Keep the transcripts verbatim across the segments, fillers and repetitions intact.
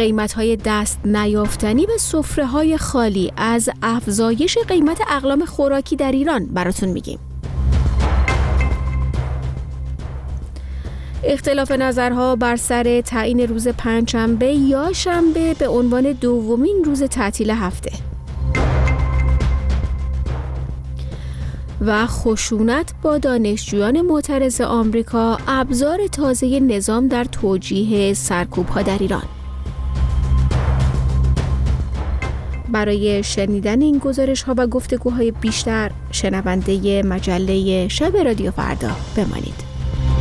قیمت‌های دست نیافتنی به سفره‌های خالی از افزایش قیمت اقلام خوراکی در ایران براتون میگیم. اختلاف نظرها بر سر تعیین روز پنجشنبه یا شنبه به عنوان دومین روز تعطیل هفته و خشونت با دانشجویان معترض آمریکا ابزار تازه نظام در توجیه سرکوب‌ها در ایران. برای شنیدن این گزارش‌ها و گفتگوهای بیشتر شنونده مجله شب رادیو فردا بمانید.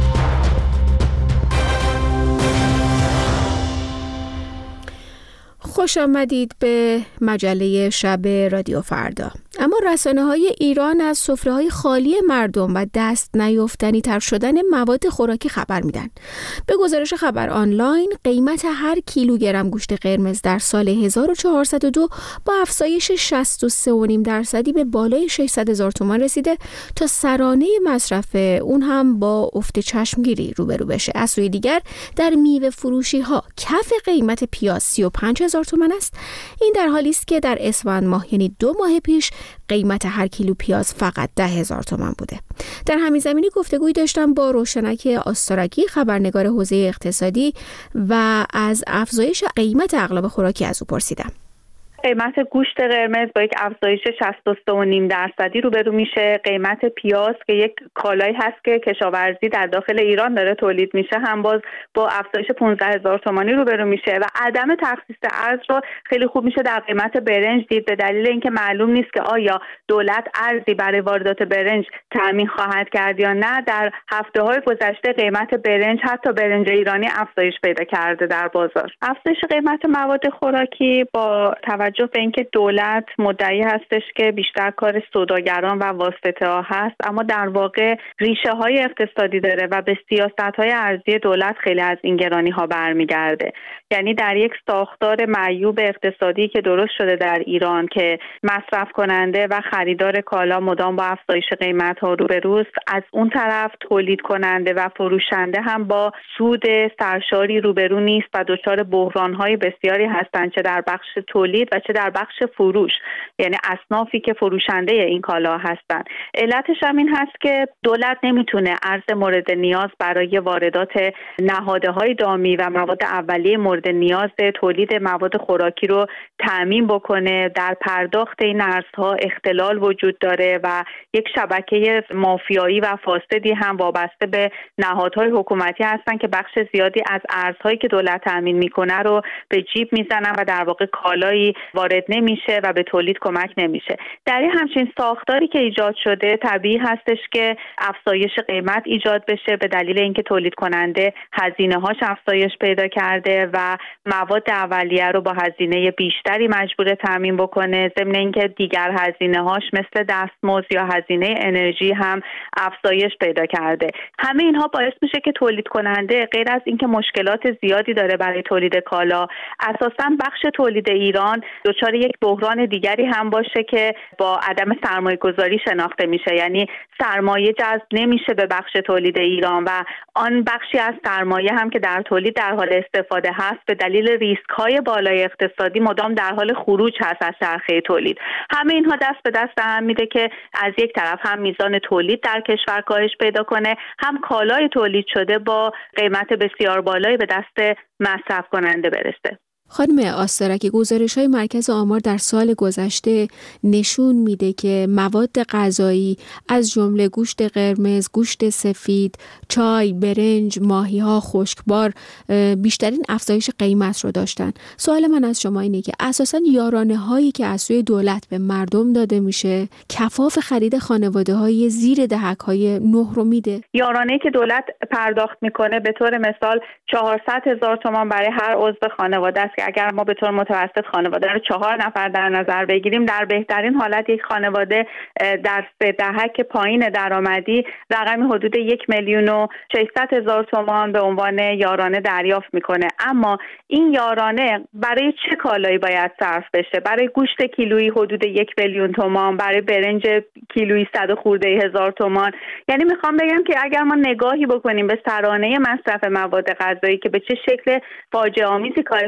خوش آمدید به مجله شب رادیو فردا. اما رسانه‌های ایران از سفره‌های خالی مردم و دست نیافتنی تر شدن مواد خوراکی خبر میدن. به گزارش خبر آنلاین، قیمت هر کیلوگرم گوشت قرمز در سال هزار و چهارصد و دو با افزایش شصت و سه و نیم درصدی به بالای ششصد هزار تومان رسیده تا سرانه مصرف اون هم با افت چشمگیری روبرو بشه. از سوی دیگر در میوه فروشی ها کف قیمت پیاز سی و پنج هزار تومان است. این در حالی است که در اسفند ماه یعنی دو ماه پیش قیمت هر کیلو پیاز فقط ده هزار تومان بوده. در همین زمینه گفتگویی داشتم با روشنک آستارکی، خبرنگار حوزه اقتصادی، و از افزایش قیمت اقلام خوراکی از او پرسیدم. قیمت گوشت قرمز با یک افزایش شصت و سه و نیم درصدی روبرو میشه. قیمت پیاز که یک کالایی هست که کشاورزی در داخل ایران داره تولید میشه هم باز با افزایش پانزده هزار تومانی روبرو میشه و عدم تخصیص ارز رو خیلی خوب میشه در قیمت برنج دید، به دلیل اینکه معلوم نیست که آیا دولت ارزی برای واردات برنج تامین خواهد کرد یا نه. در هفته‌های گذشته قیمت برنج، حتی برنج ایرانی، افزایش پیدا کرده در بازار. افزایش قیمت مواد خوراکی با توجه به اینکه دولت مدعی هستش که بیشتر کار سوداگران و واسطه ها هست، اما در واقع ریشه های اقتصادی داره و به سیاست های ارزی دولت خیلی از این گرانی ها برمیگرده. یعنی در یک ساختار معیوب اقتصادی که درست شده در ایران که مصرف کننده و خریدار کالا مدام با افزایش قیمت ها روبروست، از اون طرف تولید کننده و فروشنده هم با سود سرشاری روبرو نیست و دچار بحران های بسیاری هستند، چه در بخش تولید و چه در بخش فروش، یعنی اصنافی که فروشنده این کالا هستند. علتش هم این هست که دولت نمیتونه ارز مورد نیاز برای واردات نهادهای دامی و مواد اولیه مورد نیاز تولید مواد خوراکی رو تامین بکنه. در پرداخت این ارزها اختلال وجود داره و یک شبکه مافیایی و فاسدی هم وابسته به نهادهای حکومتی هستن که بخش زیادی از ارزهایی که دولت تامین میکنه رو به جیب میزنن و در واقع کالایی وارد نمیشه و به تولید کمک نمیشه. در این همچین ساختاری که ایجاد شده طبیعی هستش که افزایش قیمت ایجاد بشه، به دلیل اینکه تولید کننده هزینه هاش افزایش پیدا کرده و مواد اولیه رو با هزینه بیشتری مجبور تامین بکنه، ضمن اینکه دیگر هزینه هاش مثل دستمزد یا هزینه انرژی هم افزایش پیدا کرده. همه اینها باعث میشه که تولید کننده غیر از اینکه مشکلات زیادی داره برای تولید کالا، اساساً بخش تولید ایران دچار یک بحران دیگری هم باشه که با عدم سرمایه گذاری شناخته میشه. یعنی سرمایه جذب نمیشه به بخش تولید ایران و آن بخشی از سرمایه هم که در تولید در حال استفاده هست به دلیل ریسک های بالای اقتصادی مدام در حال خروج هست از چرخه تولید. همه اینها دست به دست هم میده که از یک طرف هم میزان تولید در کشور کاهش پیدا کنه، هم کالای تولید شده با قیمت بسیار بالایی به دست مصرف کننده برسه. خانم آستارکی، گزارش‌های مرکز آمار در سال گذشته نشون میده که مواد غذایی از جمله گوشت قرمز، گوشت سفید، چای، برنج، ماهی‌ها، خشکبار بیشترین افزایش قیمت رو داشتن. سوال من از شما اینه که اساساً یارانه‌هایی که از سوی دولت به مردم داده میشه کفاف خرید خانواده‌های زیر دهک‌های نه رو میده؟ یارانه‌ای که دولت پرداخت میکنه به طور مثال چهارصد هزار تومان برای هر عضو خانواده است. اگر ما به طور متوسط خانواده رو چهار نفر در نظر بگیریم، در بهترین حالت یک خانواده در سه دهک پایین درآمدی رقمی حدود یک میلیون و ششصد هزار تومان به عنوان یارانه دریافت میکنه. اما این یارانه برای چه کالایی باید صرف بشه؟ برای گوشت کیلویی حدود یک میلیون تومان، برای برنج کیلویی صد خورده هزار تومان. یعنی میخوام بگم که اگر ما نگاهی بکنیم به سرانه مصرف مواد غذایی که به چه شکل فاجعه آمیزی کاهش پیدا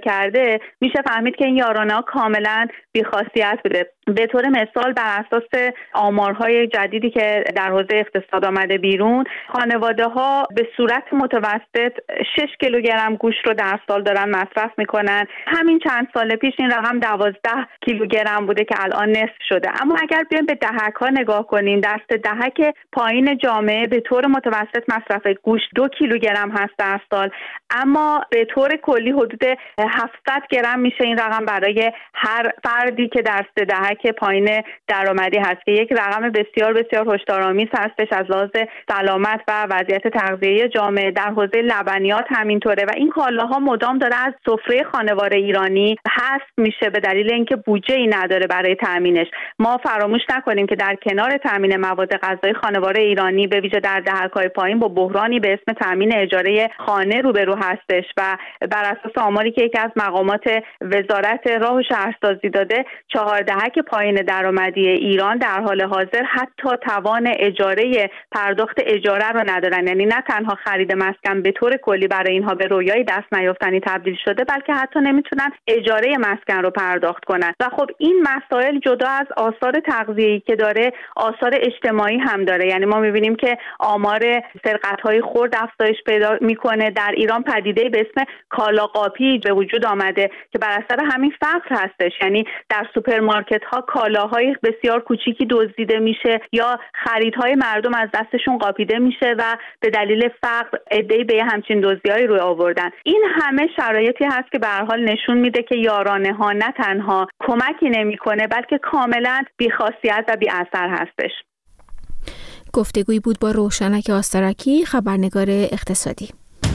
کرده، میشه فهمید که این یارانه‌ها کاملا بی‌خاصیت بوده. به طور مثال بر اساس آمارهای جدیدی که در حوزه اقتصاد آمده بیرون، خانواده‌ها به صورت متوسط شش کیلوگرم گوشت رو در سال دارن مصرف میکنن. همین چند سال پیش این رقم دوازده کیلوگرم بوده که الان نصف شده. اما اگر بیایم به دهک‌ها نگاه کنیم، دست دهک پایین جامعه به طور متوسط مصرف گوشت دو کیلوگرم هست در سال، اما به طور کلی حدود هفتصد گرم میشه این رقم برای هر فردی که دست دهک پایین درآمدی هست، که یک رقم بسیار بسیار هشدارآمیز هستش از لحاظ سلامت و وضعیت تغذیه جامعه. در حوزه لبنیات همینطوره و این کالاها مدام داره از سفره خانوار ایرانی حذف میشه به دلیل اینکه بودجه‌ای نداره برای تامینش. ما فراموش نکنیم که در کنار تامین مواد غذایی، خانوار ایرانی به ویژه در دهک‌های پایین با بحرانی به اسم تامین اجاره خانه روبرو هستش و بر اساس آماری که یکی از مقامات وزارت راه و شهرسازی داده، چهار دهک پایین درآمدی ایران در حال حاضر حتی توان اجاره پرداخت اجاره رو ندارن. یعنی نه تنها خرید مسکن به طور کلی برای اینها به رویای دست نیافتنی تبدیل شده، بلکه حتی نمیتونن اجاره مسکن رو پرداخت کنن. و خب این مسائل جدا از آثار تغذیه‌ای که داره، آثار اجتماعی هم داره. یعنی ما میبینیم که آمار سرقت‌های خرد افزایش پیدا میکنه. در ایران پدیده به اسم کالاقاپی به وجود آمده که بر اثر همین فقر هستش. یعنی در سوپرمارکت‌ها کالاهای بسیار کوچیکی دزدیده میشه یا خریدهای مردم از دستشون قاپیده میشه و به دلیل فقر عده‌ای به همچین دزدی‌هایی روی آوردن. این همه شرایطی هست که به هر حال نشون میده که یارانه‌ها نه تنها کمکی نمی‌کنه، بلکه کاملاً بی‌خاصیت و بی‌اثر هستش. گفتگویی بود با روشنک آسترکی، خبرنگار اقتصادی.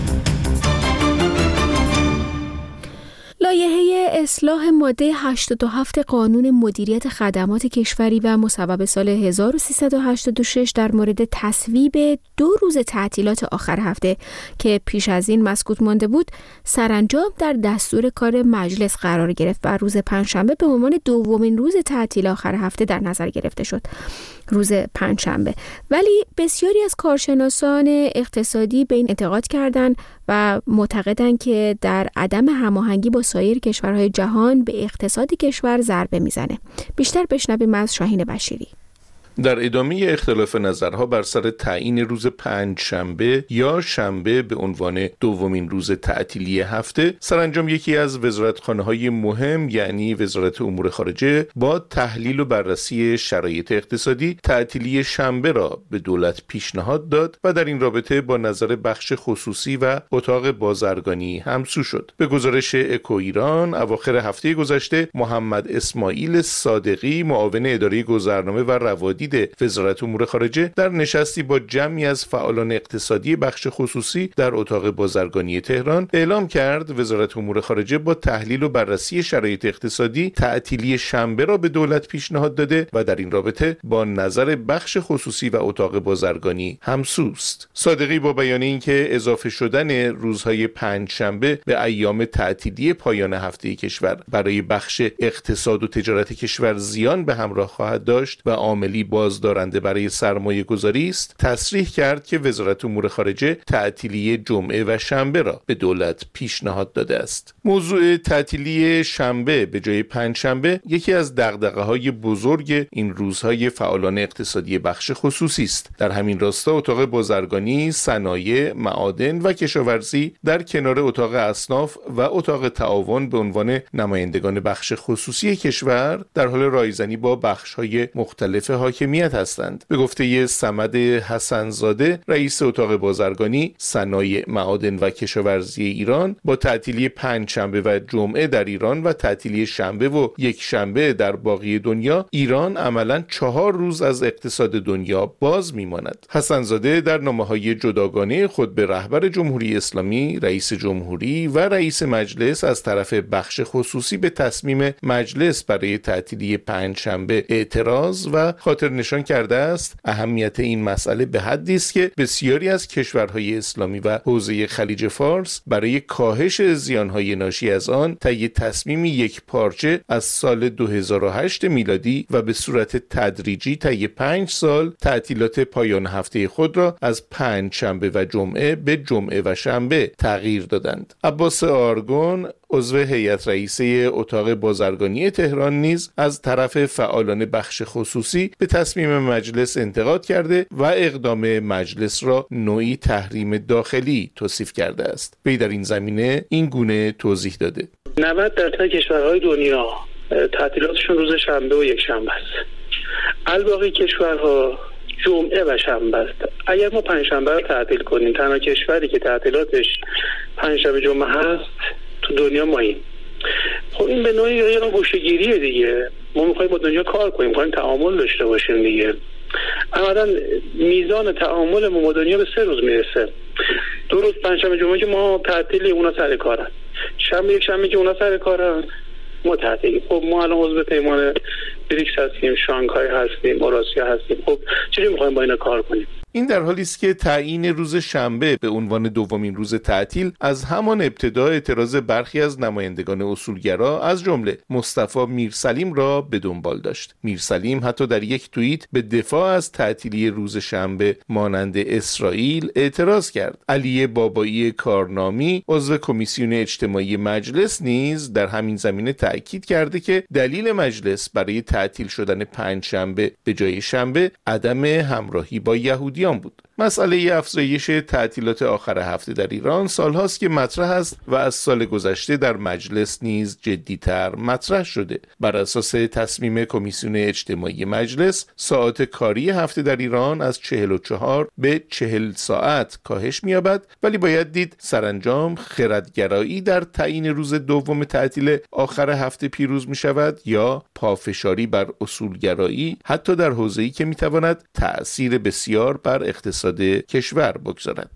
لایحه اصلاح ماده هشتاد و هفت قانون مدیریت خدمات کشوری و مصوب سال هزار و سیصد و هشتاد و شش در مورد تصویب دو روز تعطیلات آخر هفته که پیش از این مسکوت مانده بود، سرانجام در دستور کار مجلس قرار گرفت و روز پنجشنبه به عنوان دومین روز تعطیل آخر هفته در نظر گرفته شد. روز پنجشنبه. ولی بسیاری از کارشناسان اقتصادی به این اعتقاد کردند و معتقدند که در عدم هماهنگی با سایر کشورهای جهان به اقتصاد کشور ضربه میزنه. بیشتر بشنویم از شاهین بشیری. در ادامه اختلاف نظرها بر سر تعیین روز پنج شنبه یا شنبه به عنوان دومین روز تعطیلی هفته، سرانجام یکی از وزارتخانه‌های مهم یعنی وزارت امور خارجه با تحلیل و بررسی شرایط اقتصادی تعطیلی شنبه را به دولت پیشنهاد داد و در این رابطه با نظر بخش خصوصی و اتاق بازرگانی همسو شد. به گزارش اکو ایران، اواخر هفته گذشته محمد اسماعیل صادقی، معاون اداره گذرنامه و روادید وزارت امور خارجه، در نشستی با جمعی از فعالان اقتصادی بخش خصوصی در اتاق بازرگانی تهران اعلام کرد وزارت امور خارجه با تحلیل و بررسی شرایط اقتصادی تعطیلی شنبه را به دولت پیشنهاد داده و در این رابطه با نظر بخش خصوصی و اتاق بازرگانی همسوست. صادقی با بیان اینکه اضافه شدن روزهای پنج شنبه به ایام تعطیلی پایان هفته کشور برای بخش اقتصاد و تجارت کشور زیان به همراه خواهد داشت و عاملی بازدارنده برای سرمایه گذاری است، تصریح کرد که وزارت امور خارجه تعطیلی جمعه و شنبه را به دولت پیشنهاد داده است. موضوع تعطیلی شنبه به جای پنج شنبه یکی از دغدغه‌های بزرگ این روزهای فعالان اقتصادی بخش خصوصی است. در همین راستا اتاق بازرگانی، صنایع، معادن و کشاورزی در کنار اتاق اصناف و اتاق تعاون به عنوان نمایندگان بخش خصوصی کشور در حال رایزنی با بخش‌های مختلف حاکمیت هستند. به گفته صمد حسن‌زاده، رئیس اتاق بازرگانی، صنایع، معادن و کشاورزی ایران، با تعطیلی پنج شنبه و جمعه در ایران و تعطیلی شنبه و یک شنبه در باقی دنیا، ایران عملاً چهار روز از اقتصاد دنیا باز میماند. حسن‌زاده در نامه‌های جداگانه خود به رهبر جمهوری اسلامی، رئیس جمهوری و رئیس مجلس از طرف بخش خصوصی به تصمیم مجلس برای تعطیلی پنج شنبه اعتراض و خاطر نشان کرده است اهمیت این مسئله به حدی است که بسیاری از کشورهای اسلامی و حوزه خلیج فارس برای کاهش زیانهای ناشی از آن طی تصمیمی یک پارچه از سال دو هزار و هشت میلادی و به صورت تدریجی طی پنج سال تعطیلات پایان هفته خود را از پنج شنبه و جمعه به جمعه و شنبه تغییر دادند. عباس آرگون، عضو هیئت رئیسه اتاق بازرگانی تهران نیز از طرف فعالان بخش خصوصی به تصمیم مجلس انتقاد کرده و اقدام مجلس را نوعی تحریم داخلی توصیف کرده است. وی در این زمینه این گونه توضیح داده: نود درصد کشورهای دنیا تعطیلاتشون روز شنبه و یک شنبه است. الباقی کشورها جمعه و شنبه است. اگر ما پنجشنبه رو تعطیل کنیم، تنها کشوری که تعطیلاتش پنجشنبه جمعه هست تو دنیا ماییم. خب این به نوعی یه نوع گوشه‌گیریه دیگه. ما می‌خوایم با دنیا کار کنیم، می‌خوایم تعامل داشته باشیم دیگه. عملاً میزان تعامل ما با دنیا به سه روز میرسه. دو روز پنجشنبه جمعه که ما تعطیلی، اونا سر کارن. شنبه یک شنبه که اونا سر کارن ما تعطیلی. خب ما الان عضو پیمان بریکس هستیم، شانگهای هستیم، اوراسیا هستیم. خب چجوری می‌خوایم با اینا کار کنیم؟ این در حالی است که تعیین روز شنبه به عنوان دومین روز تعطیل از همان ابتدا اعتراض برخی از نمایندگان اصولگرا از جمله مصطفی میرسلیم را به دنبال داشت. میرسلیم حتی در یک توییت به دفاع از تعطیلی روز شنبه مانند اسرائیل اعتراض کرد. علی بابایی کارنامی عضو کمیسیون اجتماعی مجلس نیز در همین زمینه تأکید کرده که دلیل مجلس برای تعطیل شدن پنجشنبه به جای شنبه عدم همراهی با یهودی بود. مسئله افزایش تعطیلات آخر هفته در ایران سالهاست که مطرح است و از سال گذشته در مجلس نیز جدی‌تر مطرح شده. بر اساس تصمیم کمیسیون اجتماعی مجلس، ساعات کاری هفته در ایران از چهل و چهار به چهل ساعت کاهش می‌یابد، ولی باید دید سرانجام خردگرایی در تعیین روز دوم تعطیل آخر هفته پیروز می‌شود یا پافشاری بر اصولگرایی، حتی در حوزه‌ای که می‌تواند تأثیر بسیار بر اقتصاد کشور بگذارد.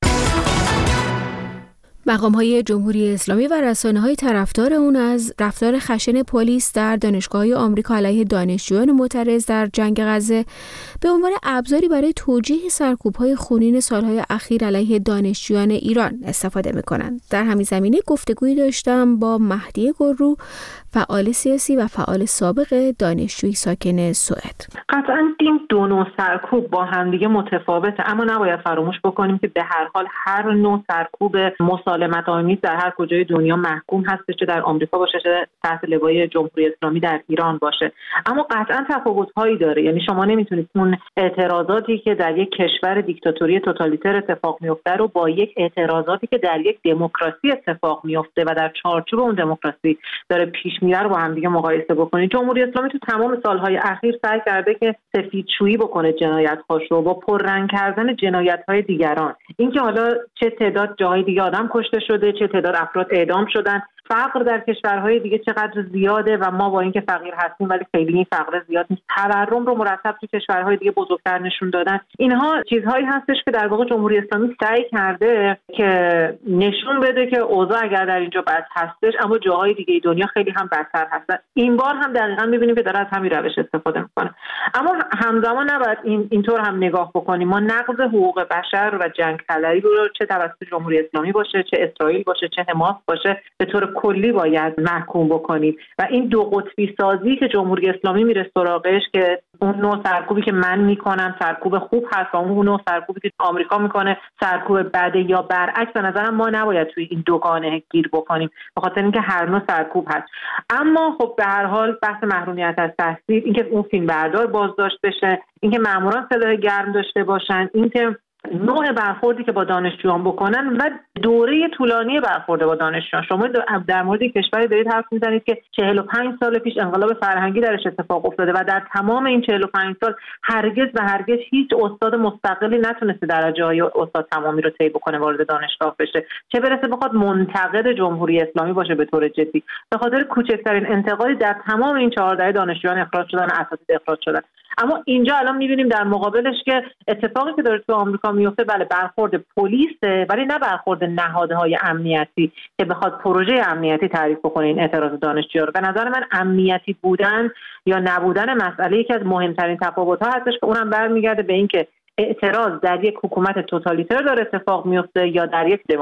مقام‌های جمهوری اسلامی و رسانه‌های طرفدار اون از رفتار خشن پلیس در دانشگاه‌های آمریکا علیه دانشجویان معترض در جنگ غزه به عنوان ابزاری برای توجیه سرکوب‌های خونین سالهای اخیر علیه دانشجویان ایران استفاده می‌کنند. در همین زمینه گفتگویی داشتم با مهدی گرو، فعال سیاسی و فعال سابق دانشجویی ساکن سوئد. قطعاً این دو نوع سرکوب با همدیگه متفاوته، اما نباید فراموش بکنیم که به هر حال هر نوع سرکوب مسالمت آمیز در هر کجای دنیا محکوم هستش، چه در آمریکا باشه چه تحت لوای جمهوری اسلامی در ایران باشه. اما قطعاً تفاوت‌هایی داره. یعنی شما نمیتونید اون اعتراضاتی که در یک کشور دیکتاتوری توتالیتر اتفاق میفته رو با یک اعتراضاتی که در یک دموکراسی اتفاق میفته و در چارچوب اون دموکراسی داره پیش میره با هم دیگه مقایسه بکنید. جمهوری اسلامی تو تمام سالهای اخیر سعی کرده که سفیدشویی بکنه جنایت‌هاشو با پررنگ کردن جنایت‌های دیگران. اینکه حالا چه تعداد جاهای دیگه آدم کشته شده، چه تعداد افراد اعدام شدن، فقر در کشورهای دیگه چقدر زیاده و ما با اینکه فقیر هستیم ولی خیلی این فقر زیاد نیست، تورم رو مرتب تو کشورهای دیگه بزرگتر نشون دادن. اینها چیزهایی هستش که در واقع جمهوری اسلامی سعی کرده که نشون بده که اوضاع اگر در اینجا بد هستش اما جاهای دیگه دنیا خیلی هم بدتر هستن. این بار هم دقیقاً می‌بینیم که داره از همین روش استفاده می‌کنه. اما همزمان نباید این اینطور هم نگاه بکنیم ما نقض حقوق بشر و جنگ طلبی رو چه توسط جمهوری اسلامی باشه، چه اسرائیل باشه، چه حماس باشه، به طور کلی باید محکوم بکنیم. و این دو قطبی سازی که جمهوری اسلامی میره سراغش که اون نوع سرکوبی که من میکنم سرکوب خوب هست و اون نوع سرکوبی که آمریکا میکنه سرکوب بده یا برعکس، به نظرم ما نباید توی این دوگانه گیر بکنیم به خاطر اینکه هر نوع سرکوب هست. اما خب به هر حال بحث محرومیت از تحصیل، اینکه اون فیلم بردار بازداشت بشه، اینکه ماموران سلاح گرم داشته باشن، اینکه نوع برخوردی که با دانشجویان بکنن و دوره طولانی برخورد با دانشجویان. شما در مورد کشوری دارید حرف میزنید که چهل و پنج سال پیش انقلاب فرهنگی درش اتفاق افتاده و در تمام این چهل و پنج سال هرگز و هرگز هیچ استاد مستقلی نتونسته درجه‌های استاد تمامی رو طی بکنه وارد دانشگاه بشه، چه برسه بخواد منتقد جمهوری اسلامی باشه به طور جدی. به خاطر کوچکترین انتقادی در تمام این چهار دهه دانشجویان اخراج شدن، اساتید اخراج شدن. اما اینجا الان می‌بینیم در مقابلش که اتفاقی که داره تو آمریکا میفته بله برخورد پلیسه، ولی نه برخورد نهادهای امنیتی که بخواد پروژه امنیتی تعریف بکنه این اعتراض دانشجویان رو. به نظر من امنیتی بودن یا نبودن مسئله یکی از مهمترین تفاوت‌ها هستش که اونم برمیگرده به اینکه اعتراض در یک حکومت توتالیتر داره اتفاق میفته یا در یک دموکراسی.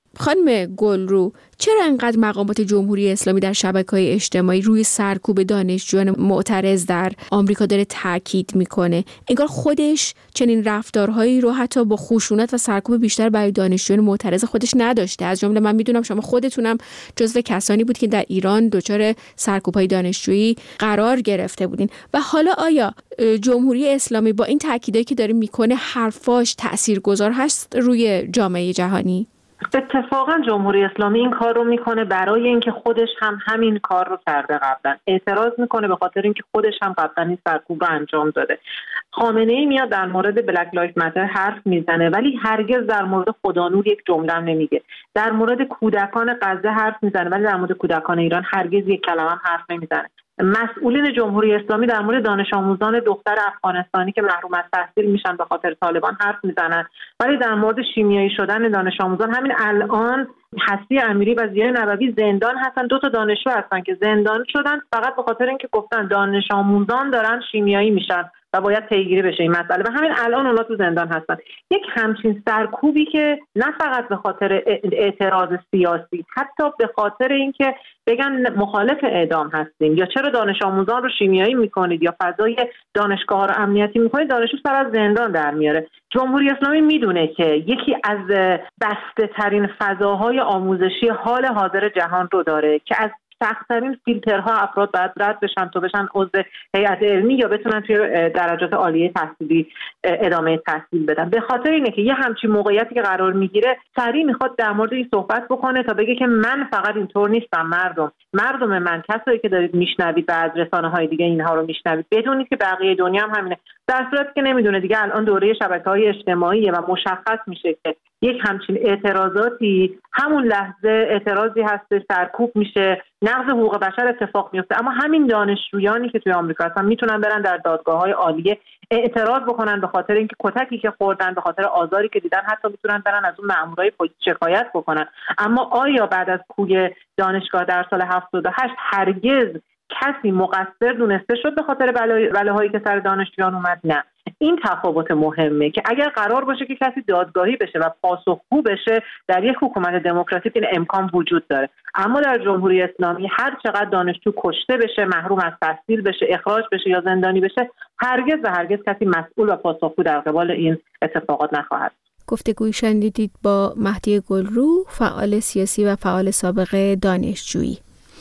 خانم گلرو، چرا انقدر مقامات جمهوری اسلامی در شبکه‌های اجتماعی روی سرکوب دانشجویان معترض در آمریکا داره تاکید میکنه؟ انگار خودش چنین رفتارهایی رو حتی با خشونت و سرکوب بیشتر برای دانشجویان معترض خودش نداشته. از جمله من میدونم شما خودتونم جزو کسانی بود که در ایران دچار سرکوب‌های دانشجویی قرار گرفته بودین. و حالا آیا جمهوری اسلامی با این تاکیدایی که داره میکنه حرفاش تاثیرگذار هست روی جامعه جهانی؟ اتفاقا جمهوری اسلامی این کار رو میکنه برای اینکه خودش هم همین کار رو کرده قبلا. اعتراض میکنه به خاطر اینکه خودش هم قبلا این سرکوب رو انجام داده. خامنه ای میاد در مورد بلک لایف ماتر حرف میزنه ولی هرگز در مورد خدانور یک جمله هم نمیگه. در مورد کودکان غزه حرف میزنه ولی در مورد کودکان ایران هرگز یک کلمه هم حرف نمیزنه. مسئولین جمهوری اسلامی در مورد دانش آموزان دختر افغانستانی که محروم از تحصیل میشن به خاطر طالبان حرف میزنن، ولی در مورد شیمیایی شدن دانش آموزان همین الان هستی امیری و ضیای نبوی زندان هستن. دو تا دانشجو هستن که زندان شدن فقط به خاطر اینکه گفتن دانش آموزان دارن شیمیایی میشن و باید پیگیری بشه این مسئله و همین الان اونا تو زندان هستن. یک همچین سرکوبی که نه فقط به خاطر اعتراض سیاسی، حتی به خاطر اینکه بگن مخالف اعدام هستیم یا چرا دانش آموزان رو شیمیایی میکنید یا فضای دانشگاه ها رو امنیتی میکنید، دانشجو سر از زندان در میاره. جمهوری اسلامی میدونه که یکی از بسته ترین فضاهای آموزشی حال حاضر جهان رو داره که از سخت‌ترین فیلترها افراد باید رد بشن تا بشن عضو هیئت علمی یا بتونن توی درجات عالیه تحصیلی ادامه تحصیل بدن. به خاطر اینه که یه همچین موقعیتی که قرار میگیره سریع میخواد در مورد این صحبت بکنه تا بگه که من فقط اینطور نیستم، مردم مردم من، کسایی که دارید میشنوید و از رسانه‌های دیگه اینها رو میشنوید بدونید که بقیه دنیا هم همینه. در صورتی که نمیدونه دیگه الان دوره شبکه‌های اجتماعیه و مشخص میشه که یک همچین اعتراضاتی همون لحظه اعتراضی هست، سرکوب میشه، نقض حقوق بشر اتفاق میفته. اما همین دانشجویانی که توی آمریکا هستن میتونن برن در دادگاه‌های عالیه اعتراض بکنن به خاطر اینکه کتکی که خوردن، به خاطر آزاری که دیدن، حتی میتونن برن از اون مامورای پلیس شکایت بکنن. اما آیا بعد از کوی دانشگاه در سال هفتاد و هشت هرگز کسی مقصر دونسته شد به خاطر بلاهایی که سر دانشجویان اومد؟ نه. این تفاوت مهمه که اگر قرار باشه که کسی دادگاهی بشه و پاسخگو بشه در یک حکومت دموکراتیک این امکان وجود داره، اما در جمهوری اسلامی هر چقدر دانشجو کشته بشه، محروم از تحصیل بشه، اخراج بشه یا زندانی بشه، هرگز و هرگز کسی مسئول و پاسخگو در قبال این اتفاقات نخواهد. گفتگوی شنیدید با مهدی گلرو، فعال سیاسی و فعال سابق دانشجویی.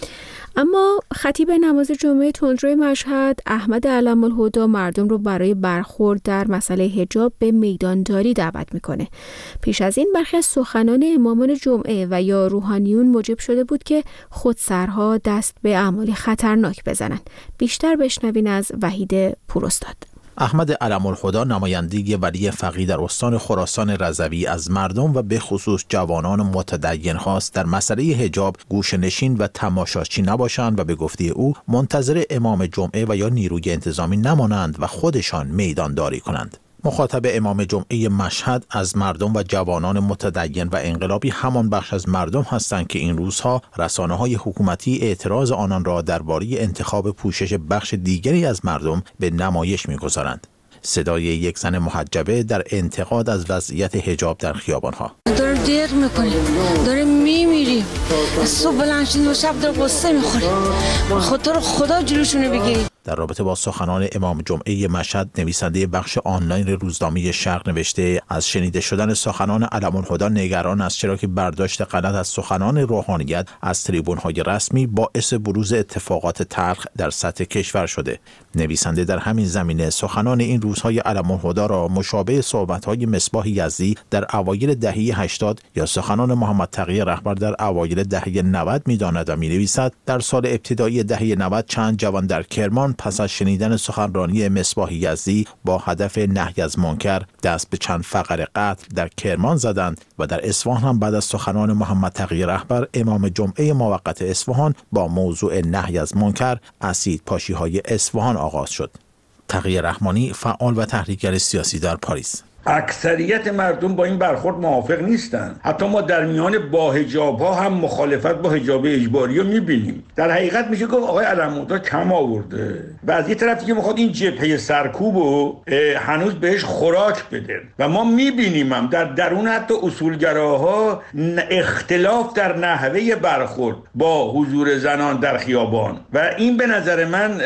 اما خطیب نماز جمعه تندروی مشهد احمد علم‌الهدی مردم رو برای برخورد در مسئله حجاب به میدانداری دعوت میکنه. پیش از این برخی از سخنان امامان جمعه و یا روحانیون موجب شده بود که خودسرها دست به اعمال خطرناک بزنن. بیشتر بشنوین از وحید پوراستاد. احمد علم‌الهدی نماینده ولی فقیه در استان خراسان رضوی از مردم و به خصوص جوانان متدین خواست در مسئله حجاب گوشه‌نشین و تماشاچی نباشند و به گفته او منتظر امام جمعه و یا نیروی انتظامی نمانند و خودشان میدانداری کنند. مخاطب امام جمعه مشهد از مردم و جوانان متدین و انقلابی همان بخش از مردم هستند که این روزها رسانه‌های حکومتی اعتراض آنان را درباره انتخاب پوشش بخش دیگری از مردم به نمایش می‌گذارند. صدای یک زن محجبه در انتقاد از وضعیت حجاب در خیابان‌ها. داره دیق می‌کنی، داره می‌میری، صبح بلند شدی و شب داره قصه می‌خوری. خدا رو خدا جلوشونو بگیری. در رابطه با سخنان امام جمعه مشهد، نویسنده بخش آنلاین روزنامه شرق نوشته از شنیده شدن سخنان علم‌الهدی نگران است، چرا که برداشت غلط از سخنان روحانیت از تریبون‌های رسمی باعث بروز اتفاقات تلخ در سطح کشور شده. نویسنده در همین زمینه سخنان این روزهای علم‌الهدی را مشابه صحبت‌های مصباح یزدی در اوایل دهه هشتاد یا سخنان محمد تقی رهبر در اوایل دهه نود می‌داند و می‌نویسد در سال ابتدایی دهه نود چند جوان در کرمان پس از شنیدن سخنرانی مصباح یزدی با هدف نهی از منکر دست به چند فقر قتل در کرمان زدند و در اصفهان هم بعد از سخنان محمد تقی رهبر امام جمعه موقت اصفهان با موضوع نهی از منکر اسید پاشی‌های اصفهان آغاز شد. تقی رحمانی فعال و تحریکگر سیاسی در پاریس. اکثریت مردم با این برخورد موافق نیستن. حتی ما در میان با حجاب ها هم مخالفت با حجاب اجباری رو میبینیم. در حقیقت میشه گفت آقای علم‌الهدی کم آورده و از یه طرفی که میخواد این جبهه سرکوب رو هنوز بهش خوراک بده و ما میبینیم هم در درون حتی اصولگراها اختلاف در نحوه برخورد با حضور زنان در خیابان و این به نظر من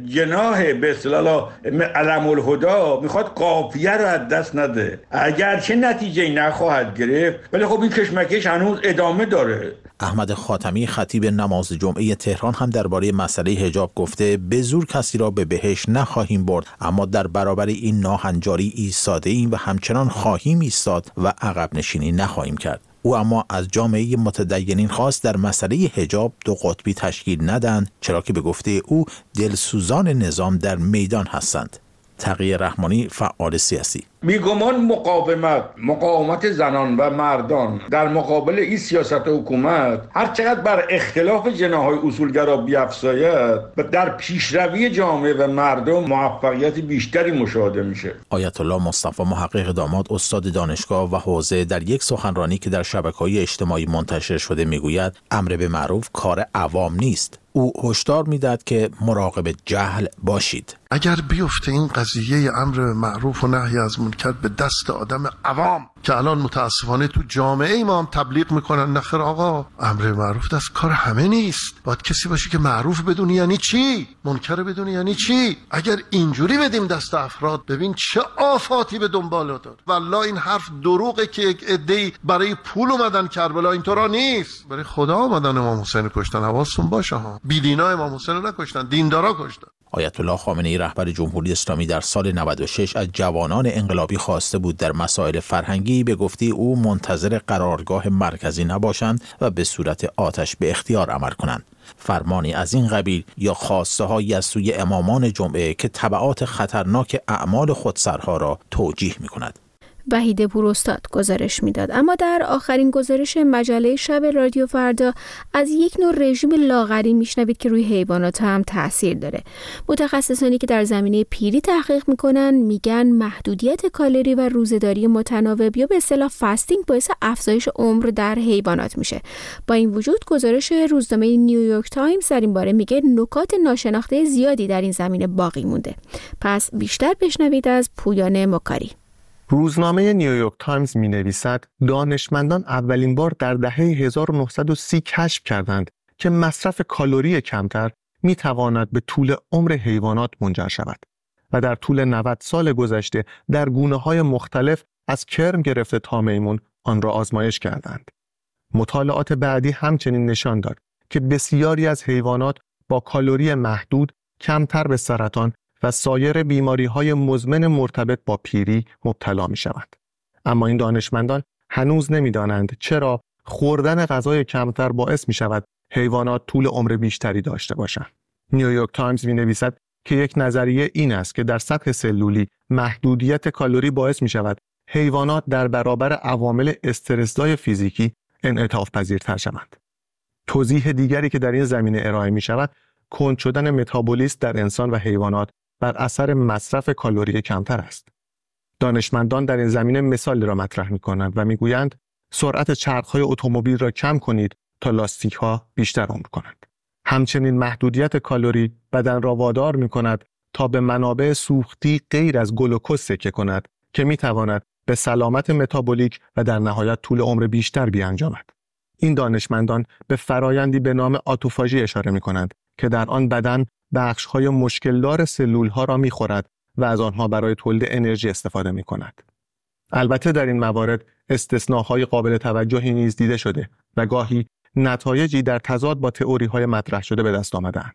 جناح به اصطلاح علم‌الهدی میخواد قافیه رو از دست نده، اگرچه نتیجه نخواهد گرفت ولی خب این کشمکش هنوز ادامه داره. احمد خاتمی خطیب نماز جمعه تهران هم درباره مسئله حجاب گفته به زور کسی را به بهشت نخواهیم برد، اما در برابر این ناهنجاری ایستاده ایم و همچنان خواهیم ایستاد و عقب نشینی نخواهیم کرد. او اما از جامعه متدینین خواست در مسئله حجاب دو قطبی تشکیل ندهند، چرا که به گفته او دلسوزان نظام در میدان هستند. تقی رحمانی فعال سیاسی: بیگمان مقاومت مقاومت زنان و مردان در مقابل این سیاست حکومت هر چقدر بر اختلاف جناح‌های اصولگرا بیفزاید و در پیشروی جامعه و مردم موفقیت بیشتری مشاهده میشه. آیت الله مصطفی محقق داماد استاد دانشگاه و حوزه در یک سخنرانی که در شبکه‌های اجتماعی منتشر شده میگوید امر به معروف کار عوام نیست. او هشدار میداد که مراقب جهل باشید. اگر بیفته این قضیه امر معروف و نهی از منکر به دست آدم عوام که الان متاسفانه تو جامعه ما هم تبلیغ میکنن نخیر آقا امر معروف دست کار همه نیست، باید کسی باشه که معروف بدونی یعنی چی، منکر بدونی یعنی چی. اگر اینجوری بدیم دست افراد ببین چه آفاتی به دنبال داره. والله این حرف دروغه که یک عده‌ای برای پول اومدن کربلا، اینطورا نیست. برای خدا اومدن امام حسین کشتن، حواستون باشه ها. بیدینا امام حسین رو نکشتن، دیندارا کشتن. آیت الله خامنه‌ای رهبر جمهوری اسلامی در سال نود و شش از جوانان انقلابی خواسته بود در مسائل فرهنگی به گفته او منتظر قرارگاه مرکزی نباشند و به صورت آتش به اختیار عمل کنند. فرمانی از این قبیل یا خواسته هایی از سوی امامان جمعه که تبعات خطرناک اعمال خودسرها را توجیه می کند. وحید پوراستاد گزارش میداد. اما در آخرین گزارش مجله شب رادیو فردا از یک نوع رژیم لاغری میشنوید که روی حیوانات هم تاثیر داره. متخصصانی که در زمینه پیری تحقیق میکنن میگن محدودیت کالری و روزه‌داری متناوب یا به اصطلاح فاستینگ باعث افزایش عمر در حیوانات میشه. با این وجود گزارش روزنامه نیویورک تایمز در این باره میگه نکات ناشناخته زیادی در این زمینه باقی مونده. پس بیشتر بشنوید از پویان مکاری. روزنامه نیویورک تایمز می نویسد دانشمندان اولین بار در دهه هزار و نهصد و سی کشف کردند که مصرف کالری کمتر می تواند به طول عمر حیوانات منجر شود و در طول نود سال گذشته در گونه‌های مختلف از کرم گرفته تا میمون آن را آزمایش کردند. مطالعات بعدی همچنین نشان داد که بسیاری از حیوانات با کالری محدود کمتر به سرطان و سایر بیماری‌های مزمن مرتبط با پیری مبتلا می‌شوند. اما این دانشمندان هنوز نمی‌دانند چرا خوردن غذای کمتر باعث می‌شود حیوانات طول عمر بیشتری داشته باشند. نیویورک تایمز می‌نویسد که یک نظریه این است که در سطح سلولی محدودیت کالری باعث می‌شود حیوانات در برابر عوامل استرس‌زای فیزیکی انعطاف پذیرتر شوند. توضیح دیگری که در این زمینه ارائه می‌شود کند شدن متابولیسم در انسان و حیوانات بر اثر مصرف کالری کمتر است. دانشمندان در این زمینه مثالی را مطرح می‌کنند و می‌گویند سرعت چرخ‌های اتومبیل را کم کنید تا لاستیک‌ها بیشتر عمر کنند. همچنین محدودیت کالری بدن را وادار می‌کند تا به منابع سوختی غیر از گلوکز تکیه کند که می‌تواند به سلامت متابولیک و در نهایت طول عمر بیشتر بیانجامد. این دانشمندان به فرایندی به نام آتوفاژی اشاره می‌کنند که در آن بدن بخش‌های مشکلدار سلول‌ها را می‌خورد و از آنها برای تولید انرژی استفاده می‌کند. البته در این موارد استثناء‌های قابل توجهی نیز دیده شده و گاهی نتایجی در تضاد با تئوری‌های مطرح شده به دست آمده‌اند.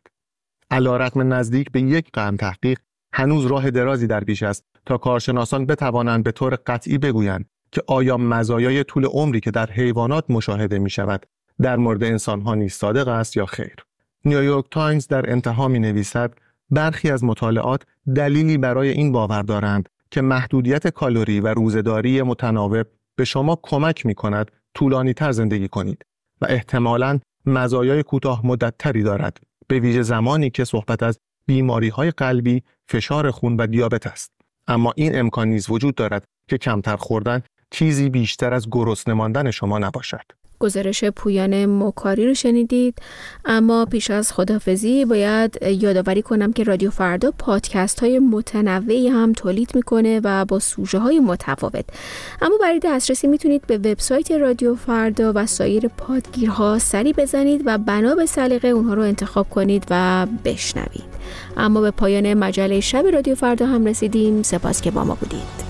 علی‌رغم نزدیک به یک قرن تحقیق، هنوز راه درازی در پیش است تا کارشناسان بتوانند به طور قطعی بگویند که آیا مزایای طول عمری که در حیوانات مشاهده می‌شود در مورد انسان‌ها نیز صادق است یا خیر. نیویورک تایمز در انتها می‌نویسد برخی از مطالعات دلیلی برای این باور دارند که محدودیت کالری و روزه‌داری متناوب به شما کمک می‌کند طولانی‌تر زندگی کنید و احتمالاً مزایای کوتاه مدت‌تری دارد، به ویژه زمانی که صحبت از بیماری‌های قلبی، فشار خون و دیابت است. اما این امکان نیز وجود دارد که کمتر خوردن چیزی بیشتر از گرسنه ماندن شما نباشد. گزارش پویان مکاری رو شنیدید. اما پیش از خداحافظی باید یادآوری کنم که رادیو فردا پادکست های متنوعی هم تولید میکنه و با سوژه های متفاوت. اما برای دسترسی میتونید به وبسایت رادیو فردا و سایر پادگیرها سری بزنید و بنا به سلیقه اونها رو انتخاب کنید و بشنوید. اما به پایان مجله شب رادیو فردا هم رسیدیم. سپاس که با ما بودید.